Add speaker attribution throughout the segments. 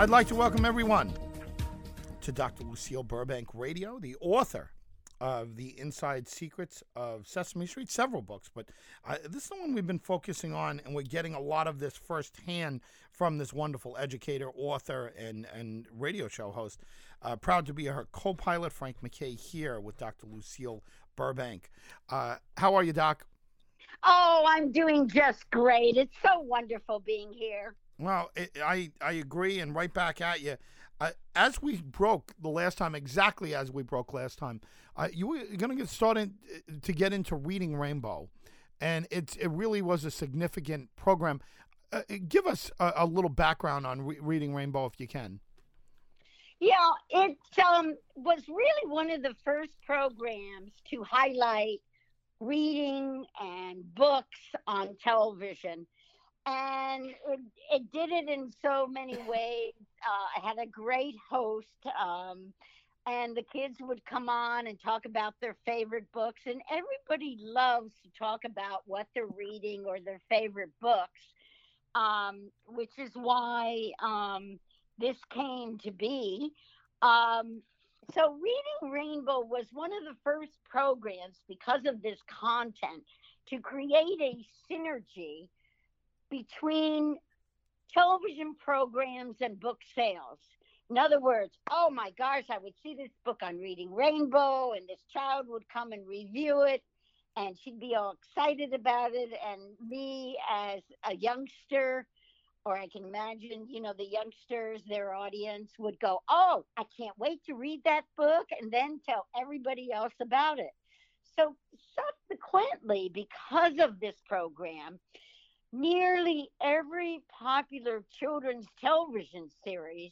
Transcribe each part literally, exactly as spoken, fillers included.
Speaker 1: I'd like to welcome everyone to Doctor Lucille Burbank Radio, the author of The Inside Secrets of Sesame Street, several books, but uh, this is the one we've been focusing on, and we're getting a lot of this firsthand from this wonderful educator, author, and, and radio show host. Uh, proud to be her co-pilot, Frank McKay, here with Doctor Lucille Burbank. Uh, how are you, Doc?
Speaker 2: Oh, I'm doing just great. It's so wonderful being here.
Speaker 1: Well, it, I, I agree, and right back at you. Uh, as we broke the last time, exactly as we broke last time, uh, you were going to get started to get into Reading Rainbow, and it's it really was a significant program. Uh, give us a, a little background on Re- Reading Rainbow, if you can.
Speaker 2: Yeah, it um, was really one of the first programs to highlight reading and books on television. And it, it did it in so many ways. Uh, I had a great host, um, and the kids would come on and talk about their favorite books. And everybody loves to talk about what they're reading or their favorite books, um, which is why um, this came to be. Um, so Reading Rainbow was one of the first programs, because of this content, to create a synergy between television programs and book sales. In other words, oh my gosh, I would see this book on Reading Rainbow, and this child would come and review it, and she'd be all excited about it. And me as a youngster, or I can imagine, you know, the youngsters, their audience would go, oh, I can't wait to read that book, and then tell everybody else about it. So subsequently, because of this program, nearly every popular children's television series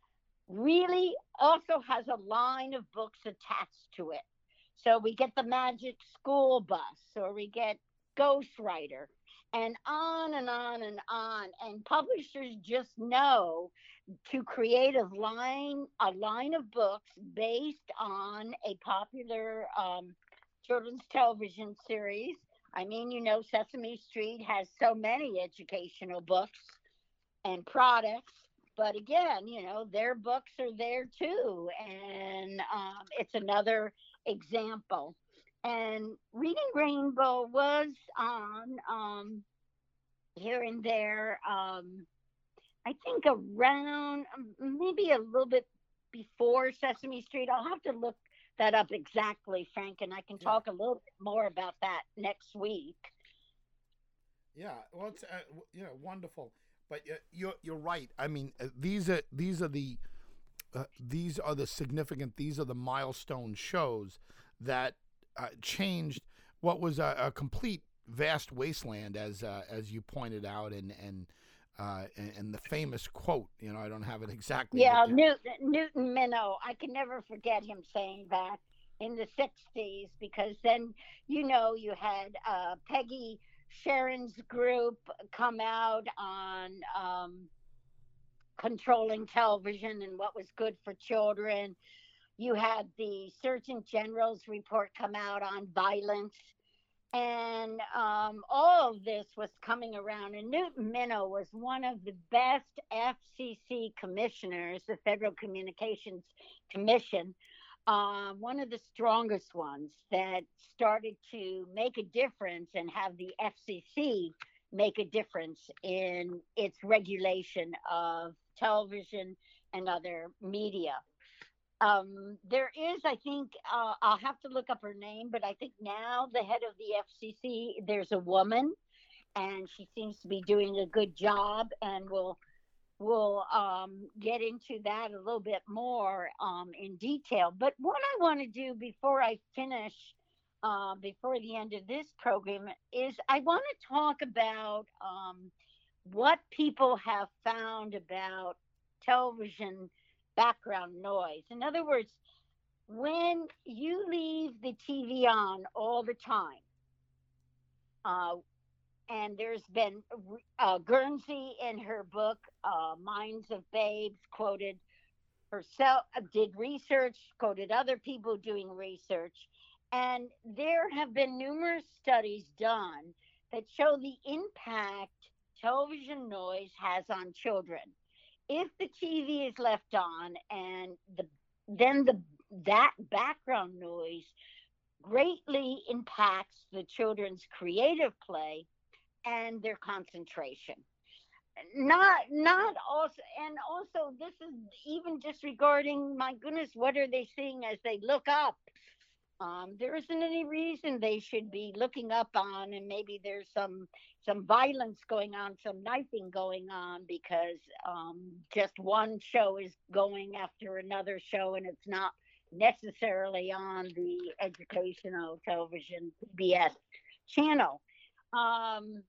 Speaker 2: really also has a line of books attached to it. So we get the Magic School Bus, or we get Ghostwriter, and on and on and on. And publishers just know to create a line, a line of books based on a popular um, children's television series. I mean, you know, Sesame Street has so many educational books and products, but again, you know, their books are there too. And um, it's another example. And Reading Rainbow was on um, here and there, um, I think around maybe a little bit before Sesame Street. I'll have to look that up exactly, Frank, and I can talk yeah. a little bit more about that next week.
Speaker 1: Yeah, well, it's uh, you know wonderful, but uh, you're you're right. I mean, uh, these are these are the uh, these are the significant. These are the milestone shows that uh, changed what was a, a complete vast wasteland, as uh, as you pointed out, and and. Uh, and, and the famous quote, you know, I don't have it exactly.
Speaker 2: Yeah, Newton, Newton Minow. I can never forget him saying that in the sixties, because then, you know, you had uh, Peggy Sharon's group come out on um, controlling television and what was good for children. You had the Surgeon General's report come out on violence. And um, all of this was coming around. And Newton Minow was one of the best F C C commissioners, the Federal Communications Commission, uh, one of the strongest ones that started to make a difference and have the F C C make a difference in its regulation of television and other media. Um, there is, I think, uh, I'll have to look up her name, but I think now the head of the F C C, there's a woman, and she seems to be doing a good job, and we'll, we'll um, get into that a little bit more um, in detail. But what I want to do before I finish, uh, before the end of this program, is I want to talk about um, what people have found about television background noise. In other words, when you leave the T V on all the time, uh, and there's been uh, Guernsey in her book, uh, Minds of Babes, quoted herself, did research, quoted other people doing research, and there have been numerous studies done that show the impact television noise has on children. if the T V is left on and the then the that background noise greatly impacts the children's creative play and their concentration. Not not also, and also this is even disregarding, my goodness, what are they seeing as they look up? Um, there isn't any reason they should be looking up on, and maybe there's some some violence going on, some knifing going on, because um, just one show is going after another show, and it's not necessarily on the educational television P B S channel. Um,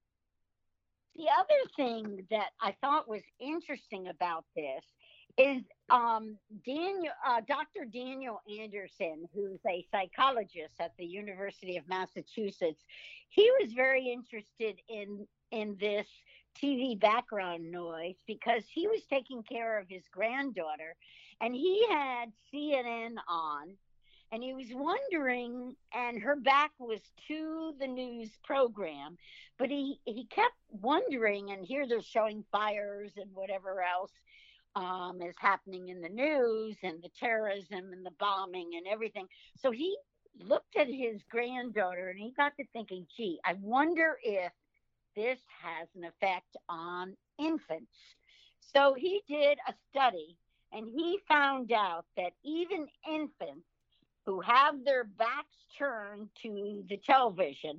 Speaker 2: the other thing that I thought was interesting about this is um, Daniel, uh, doctor Daniel Anderson, who's a psychologist at the University of Massachusetts. He was very interested in in this T V background noise because he was taking care of his granddaughter, and he had C N N on, and he was wondering, and her back was to the news program, but he he kept wondering, and here they're showing fires and whatever else um, is happening in the news, and the terrorism and the bombing and everything. So he looked at his granddaughter and he got to thinking, gee, I wonder if this has an effect on infants. So he did a study, and he found out that even infants who have their backs turned to the television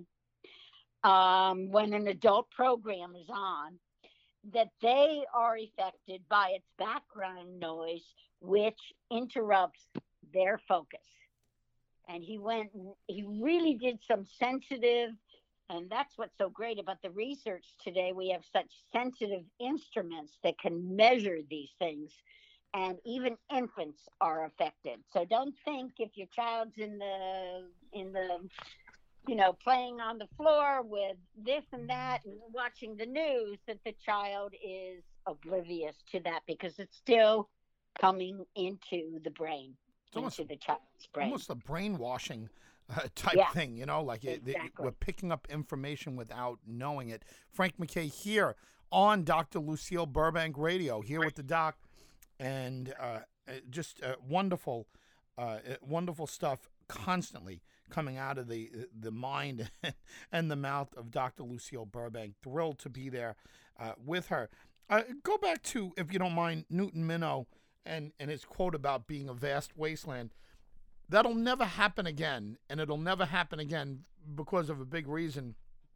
Speaker 2: um, when an adult program is on, that they are affected by its background noise, which interrupts their focus. And he went, he really did some sensitive, and that's what's so great about the research today. We have such sensitive instruments that can measure these things, and even infants are affected. So don't think if your child's in the in the you know, playing on the floor with this and that and watching the news, that the child is oblivious to that, because it's still coming into the brain,
Speaker 1: It's almost,
Speaker 2: into the child's brain.
Speaker 1: almost a brainwashing uh, type
Speaker 2: Yeah,
Speaker 1: thing, you know, like it, it-
Speaker 2: exactly.
Speaker 1: we're picking up information without knowing it. Frank MacKay here on Doctor Lucille Burbank Radio, here with the doc, and uh, uh, just uh, wonderful, uh, uh, wonderful stuff constantly coming out of the the mind and the mouth of Doctor Lucille Burbank. Thrilled to be there uh, with her. Uh, go back to, if you don't mind, Newton Minow and, and his quote about being a vast wasteland. That'll never happen again, and it'll never happen again because of a big reason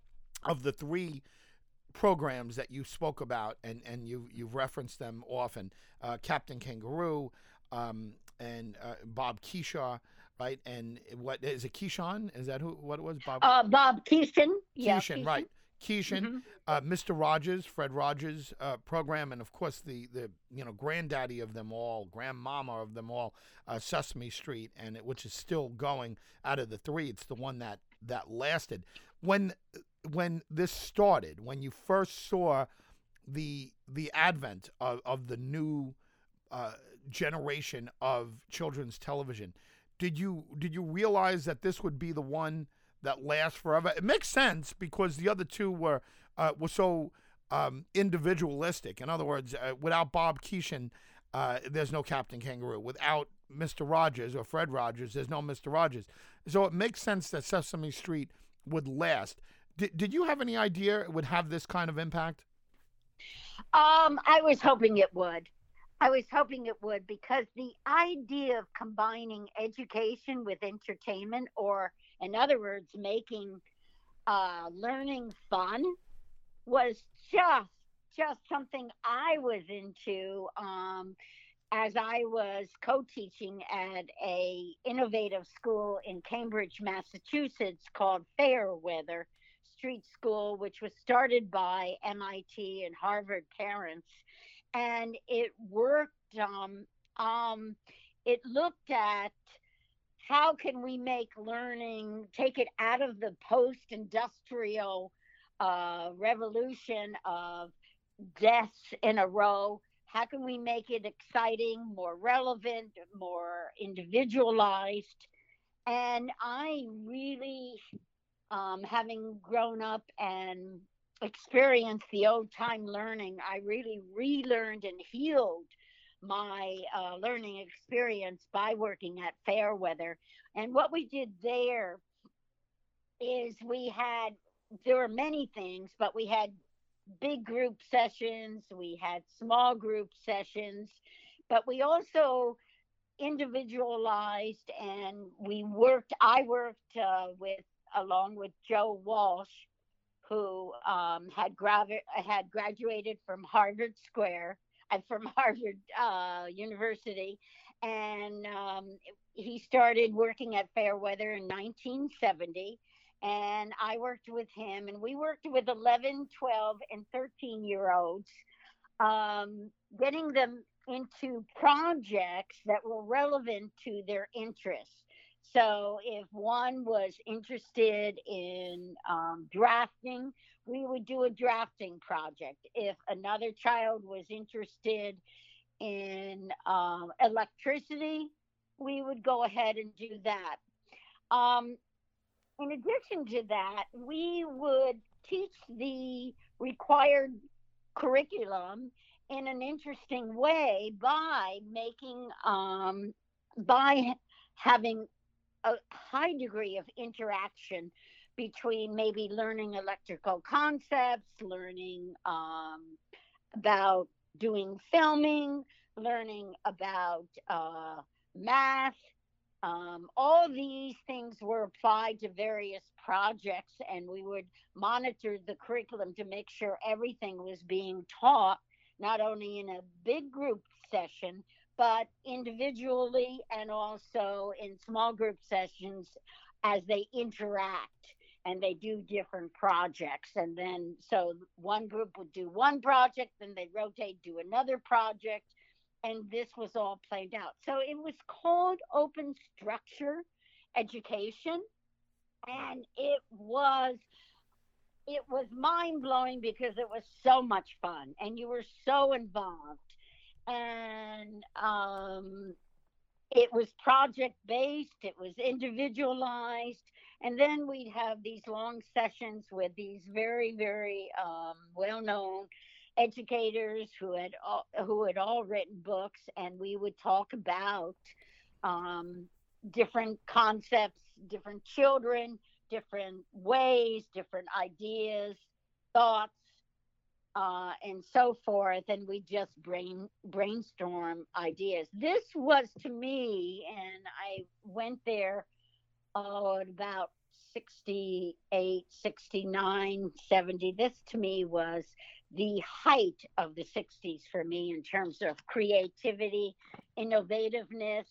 Speaker 1: of the three programs that you spoke about, and, and you, you've referenced them often. Uh, Captain Kangaroo um, and uh, Bob Keeshaw, right? And what is it, Keyshawn? Is that who? What it was? Bob
Speaker 2: Uh, Bob Keeshan. Yeah,
Speaker 1: Keeshan, right? Keeshan,
Speaker 2: hmm
Speaker 1: uh, Mister Rogers, Fred Rogers uh, program, and of course the the you know granddaddy of them all, grandmama of them all, uh, Sesame Street, and it, which is still going. Out of the three, it's the one that that lasted. When when this started, when you first saw the the advent of, of the new uh, generation of children's television, did you did you realize that this would be the one that lasts forever? It makes sense because the other two were uh, were so um, individualistic. In other words, uh, without Bob Keeshan, uh, there's no Captain Kangaroo. Without Mister Rogers or Fred Rogers, there's no Mister Rogers. So it makes sense that Sesame Street would last. Did, did you have any idea it would have this kind of impact?
Speaker 2: Um, I was hoping it would. I was hoping it would, because the idea of combining education with entertainment, or in other words, making uh, learning fun, was just just something I was into. Um, as I was co-teaching at a innovative school in Cambridge, Massachusetts, called Fairweather Street School, which was started by M I T and Harvard parents, and it worked. Um, um, it looked at how can we make learning, take it out of the post-industrial uh, revolution of deaths in a row. How can we make it exciting, more relevant, more individualized? And I really, um, having grown up and experience the old time learning, I really relearned and healed my uh, learning experience by working at Fairweather. And what we did there is we had, there were many things, but we had big group sessions, we had small group sessions, but we also individualized, and we worked, I worked uh, with, along with Joe Walsh, who um, had, gravi- had graduated from Harvard Square, and from Harvard uh, University, and um, he started working at Fairweather in nineteen seventy. And I worked with him, and we worked with eleven, twelve, and thirteen year olds, um, getting them into projects that were relevant to their interests. So if one was interested in um, drafting, we would do a drafting project. If another child was interested in um, electricity, we would go ahead and do that. Um, in addition to that, we would teach the required curriculum in an interesting way by making, um, by having a high degree of interaction between maybe learning electrical concepts, learning um, about doing filming, learning about uh, math. Um, all these things were applied to various projects, and we would monitor the curriculum to make sure everything was being taught, not only in a big group session, but individually and also in small group sessions as they interact and they do different projects. And then, so one group would do one project, then they rotate, do another project, and this was all played out. So it was called open structure education, and it was it was mind blowing because it was so much fun, and you were so involved, and um, it was project based, it was individualized, and then we'd have these long sessions with these very, very um, well known educators who had all, who had all written books, and we would talk about um, different concepts, different children, different ways, different ideas, thoughts, uh, and so forth, and we just brain brainstorm ideas. This was to me, and I went there oh, at about sixty-eight, sixty-nine, seventy. This to me was the height of the sixties for me in terms of creativity, innovativeness,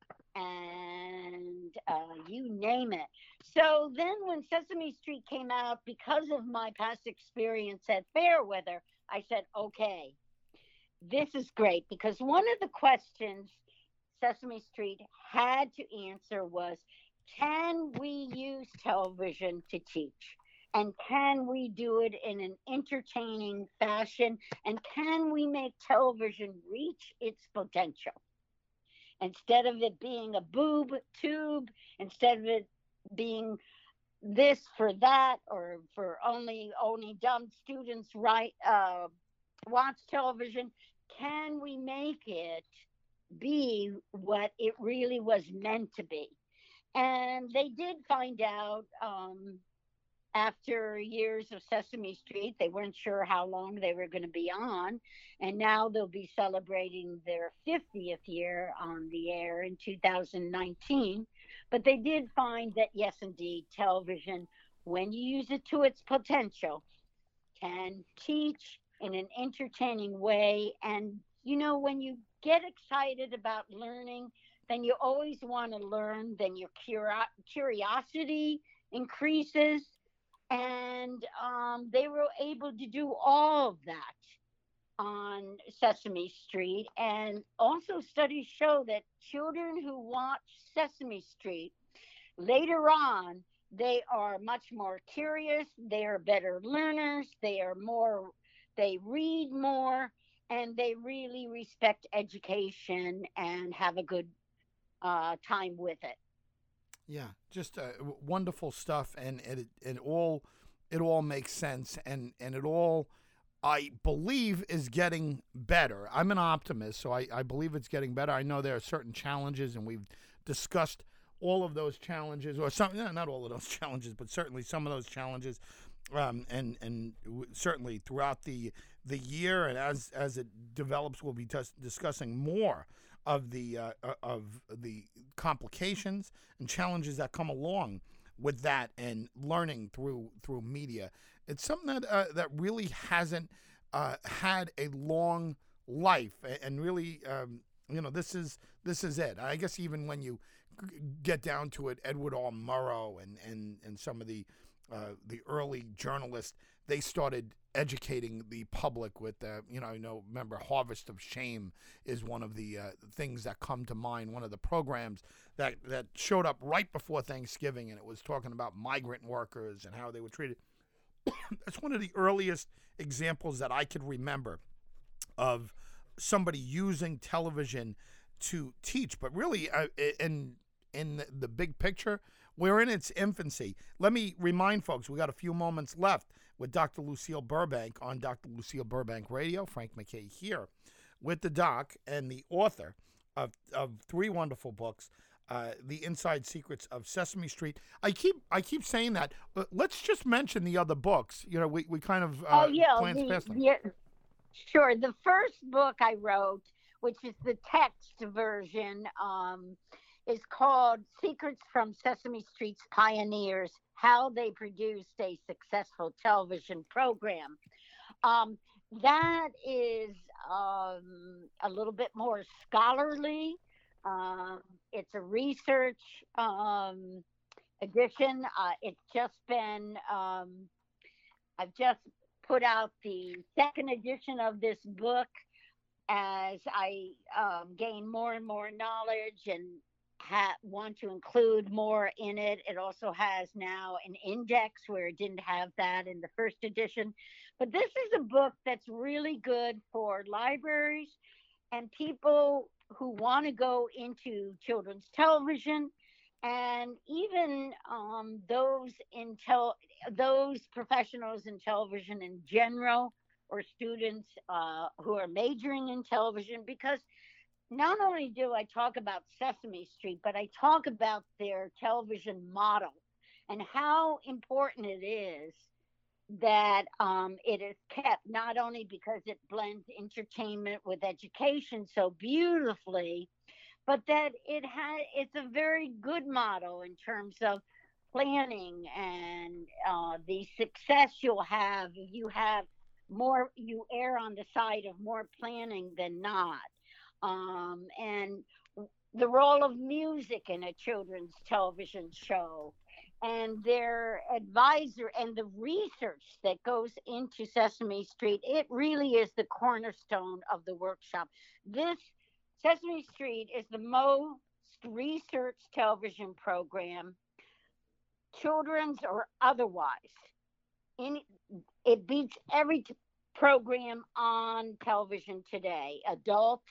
Speaker 2: and uh, you name it. So then, when Sesame Street came out, because of my past experience at Fairweather, I said, okay, this is great. Because one of the questions Sesame Street had to answer was, can we use television to teach? And can we do it in an entertaining fashion? And can we make television reach its potential? Instead of it being a boob tube, instead of it being this for that, or for only only dumb students right uh, watch television, can we make it be what it really was meant to be? And they did find out, um, after years of Sesame Street. They weren't sure how long they were going to be on. And now they'll be celebrating their fiftieth year on the air in two thousand nineteen. But they did find that, yes, indeed, television, when you use it to its potential, can teach in an entertaining way. And, you know, when you get excited about learning, then you always want to learn, then your curi- curiosity increases, and um, they were able to do all of that on Sesame Street. And also, studies show that children who watch Sesame Street later on, they are much more curious, they are better learners, they are more, they read more, and they really respect education and have a good uh, time with it.
Speaker 1: Yeah, just uh, w- wonderful stuff, and, and it, it all it all makes sense, and and it all, I believe, is getting better. I'm an optimist, so I, I believe it's getting better. I know there are certain challenges, and we've discussed all of those challenges, or some, no, not all of those challenges, but certainly some of those challenges, um, and and w- certainly throughout the the year, and as as it develops, we'll be tus- discussing more of the uh, uh, of the complications and challenges that come along with that, and learning through through media. It's something that uh, that really hasn't uh, had a long life, a- and really, um, you know, this is this is it. I guess even when you g- get down to it, Edward R. Murrow and and and some of the uh, the early journalists, they started educating the public with, uh, you know, you know, remember Harvest of Shame is one of the uh, things that come to mind. One of the programs that that showed up right before Thanksgiving, and it was talking about migrant workers and how they were treated. That's one of the earliest examples that I could remember of somebody using television to teach. But really, uh, in in the, the big picture, we're in its infancy. Let me remind folks, we got a few moments left with Doctor Lucille Burbank on Doctor Lucille Burbank Radio. Frank MacKay here with the doc and the author of, of three wonderful books, uh, The Inside Secrets of Sesame Street. I keep I keep saying that. Uh, let's just mention the other books. You know, we, we kind of uh,
Speaker 2: Oh yeah,
Speaker 1: glance
Speaker 2: the,
Speaker 1: past them.
Speaker 2: the sure. The first book I wrote, which is the text version, um, is called Secrets from Sesame Street's Pioneers: How They Produced a Successful Television Program. Um, that is um, a little bit more scholarly. Um, it's a research um, edition. Uh, it's just been, um, I've just put out the second edition of this book as I um, gain more and more knowledge and ha- want to include more in it. It also has now an index where it didn't have that in the first edition. But this is a book that's really good for libraries and people who want to go into children's television, and even um, those in tel- those professionals in television in general, or students uh, who are majoring in television, because not only do I talk about Sesame Street, but I talk about their television model and how important it is that um, it is kept, not only because it blends entertainment with education so beautifully, but that it has it's a very good model in terms of planning and uh, the success you'll have if you have more, you err on the side of more planning than not. Um, and the role of music in a children's television show, and their advisor, and the research that goes into Sesame Street. It really is the cornerstone of the workshop. This Sesame Street is the most researched television program, children's or otherwise. In, it beats every t- program on television today, adult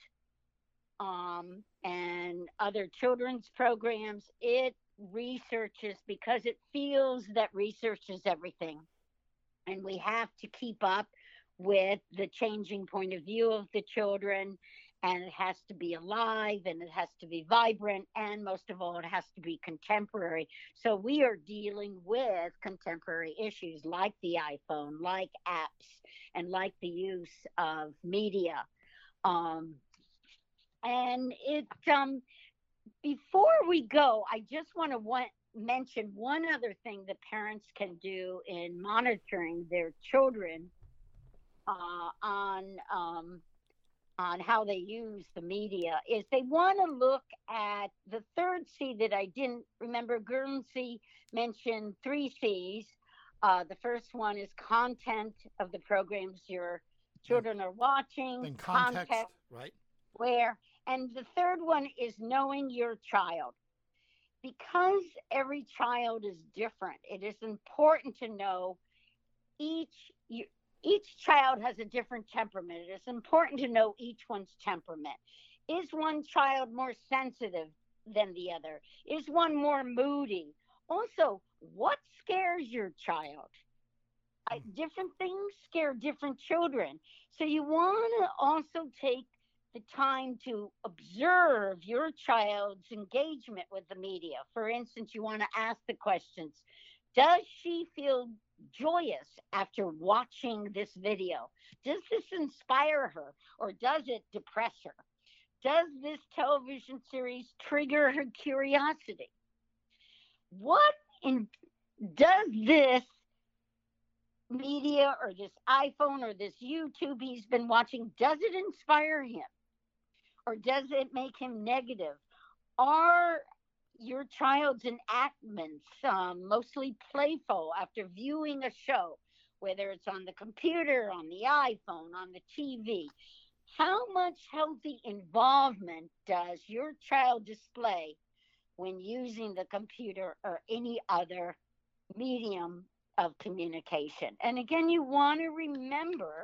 Speaker 2: um, and other children's programs. It researches because it feels that research is everything. And we have to keep up with the changing point of view of the children. And it has to be alive, and it has to be vibrant, and most of all, it has to be contemporary. So we are dealing with contemporary issues like the iPhone, like apps, and like the use of media. Um, and it um, before we go, I just want to want, mention one other thing that parents can do in monitoring their children uh, on um, on how they use the media. Is they want to look at the third C that I didn't remember. Guernsey mentioned three C's. Uh, the first one is content of the programs your children are watching,
Speaker 1: In context,
Speaker 2: context,
Speaker 1: right?
Speaker 2: where, and the third one is knowing your child. Because every child is different, it is important to know each you, each child has a different temperament. It is important to know each one's temperament. Is one child more sensitive than the other? Is one more moody? Also, what scares your child? different things scare different children. So you want to also take the time to observe your child's engagement with the media. For instance, you want to ask the questions: does she feel joyous after watching this video? Does this inspire her or does it depress her? Does this television series trigger her curiosity? What in, does this media or this iPhone or this YouTube he's been watching, does it inspire him or does it make him negative? Are your child's enactments um, mostly playful after viewing a show, whether it's on the computer, on the iPhone, on the T V? How much healthy involvement does your child display when using the computer or any other medium of communication? And again, you want to remember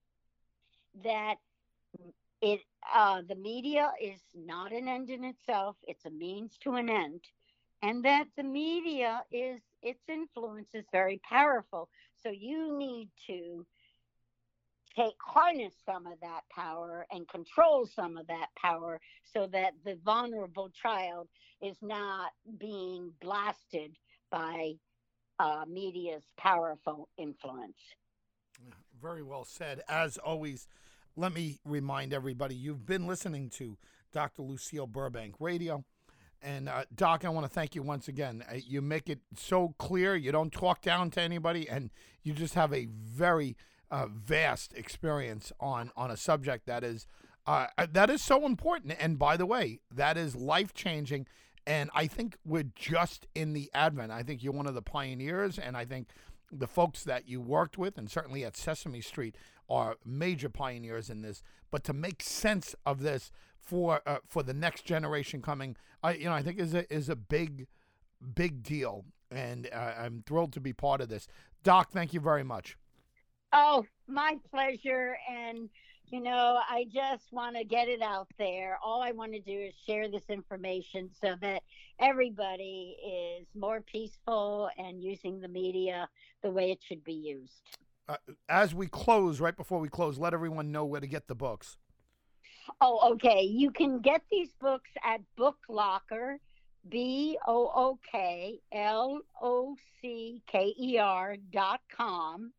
Speaker 2: that it uh, the media is not an end in itself; it's a means to an end, and that the media is its influence is very powerful. So you need to take harness some of that power and control some of that power, so that the vulnerable child is not being blasted by uh, media's powerful influence.
Speaker 1: Very well said. As always, let me remind everybody, you've been listening to Doctor Lucille Burbank Radio. And uh, Doc, I want to thank you once again. Uh, you make it so clear. You don't talk down to anybody, and you just have a very uh, vast experience on, on a subject that is uh, that is so important. And by the way, that is life-changing. And I think we're just in the advent. I think you're one of the pioneers, and I think the folks that you worked with, and certainly at Sesame Street, are major pioneers in this. But to make sense of this for uh, for the next generation coming, I you know I think is a is a big big deal, and uh, I'm thrilled to be part of this. Doc, thank you very much.
Speaker 2: Oh, my pleasure. And you know, I just want to get it out there. All I want to do is share this information so that everybody is more peaceful and using the media the way it should be used.
Speaker 1: Uh, as we close, right before we close, let everyone know where to get the books.
Speaker 2: Oh, okay. You can get these books at Book Locker, B O O K L O C K E R dot com.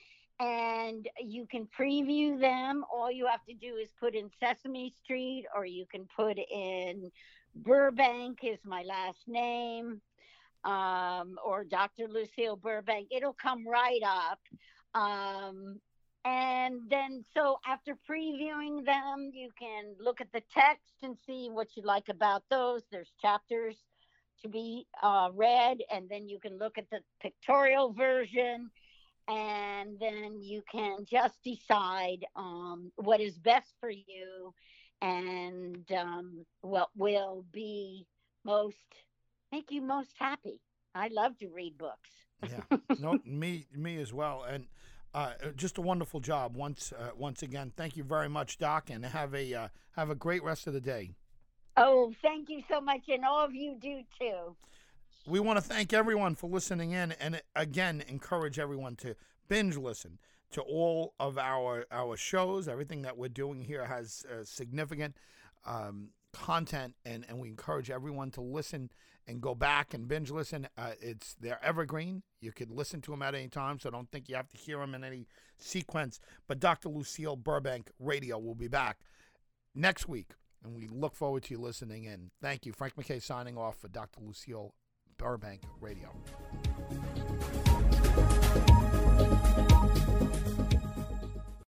Speaker 2: And you can preview them. All you have to do is put in Sesame Street, or you can put in Burbank is my last name, um, or Doctor Lucille Burbank. It'll come right up. Um, and then, so after previewing them, you can look at the text and see what you like about those. There's chapters to be uh, read, and then you can look at the pictorial version. And then you can just decide um, what is best for you and um, what will be most, make you most happy. I love to read books.
Speaker 1: Yeah, no, me, me as well. And uh, just a wonderful job once, uh, once again. Thank you very much, Doc, and have a uh, have a great rest of the day.
Speaker 2: Oh, thank you so much, and all of you do too.
Speaker 1: We want to thank everyone for listening in, and again, encourage everyone to binge listen to all of our our shows. Everything that we're doing here has uh, significant um, content, and, and we encourage everyone to listen and go back and binge listen. Uh, it's they're evergreen. You could listen to them at any time, so don't think you have to hear them in any sequence. But Doctor Lucille Burbank Radio will be back next week, and we look forward to you listening in. Thank you. Frank McKay signing off for Doctor Lucille Burbank Radio.